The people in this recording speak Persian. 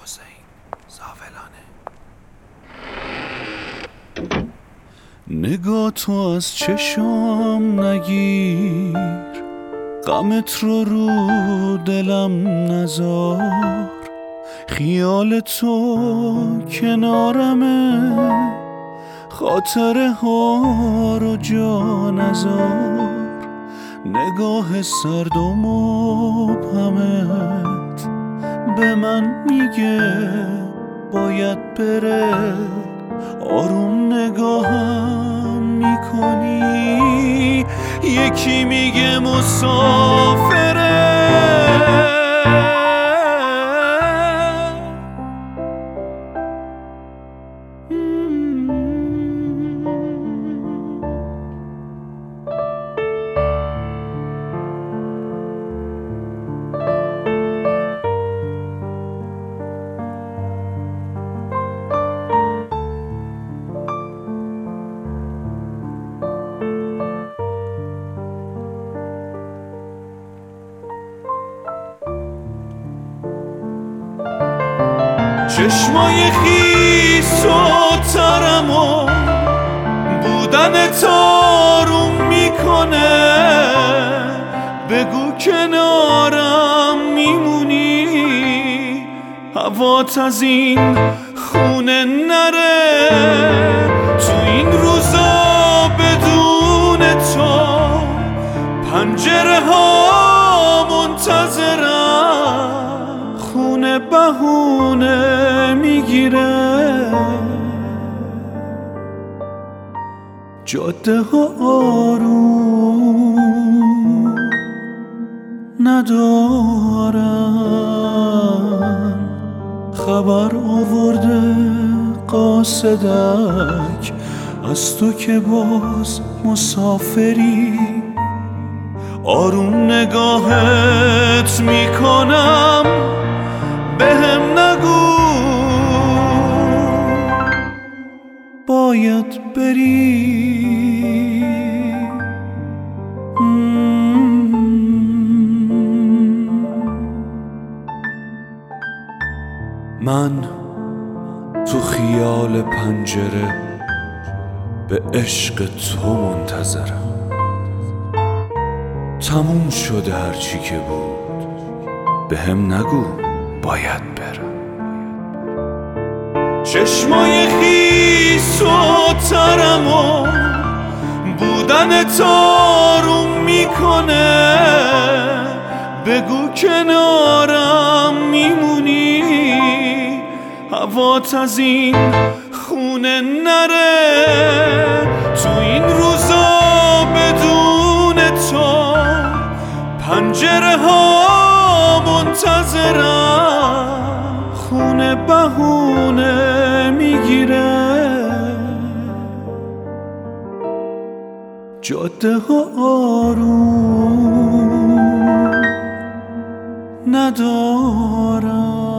حسین زاولانه. نگاه تو از چشام نگیر، غمت رو دلم نذار، خیال تو کنارمه، خاطره ها رو جا نذار، نگاه سرد و مبهمت به من میگه باید بره، آروم نگاهم میکنی، یکی میگه مسافره. چشمای خیس و ترم و بودن تاروم میکنه، بگو کنارم میمونی، هوات از این خونه نره، تو این روزا بدون تو پنجره ها منتظرم، خونه بهونه میگیره، جاده ها آروم ندارن، خبر آورده قاصدک از تو که باز مسافری، آروم نگاهت میکنم بهم نگو باید بری. من تو خیال پنجره به عشق تو منتظرم، تموم شده هرچی که بود بهم نگو باید برم. چشمای خیس و ترم و بودن تاروم میکنه، بگو کنارم میمونی، هوات از این خونه نره، تو این روزا بدون تو پنجره ها منتظرم، خونه بهونه میگیره، جاده ها آروم ندارم.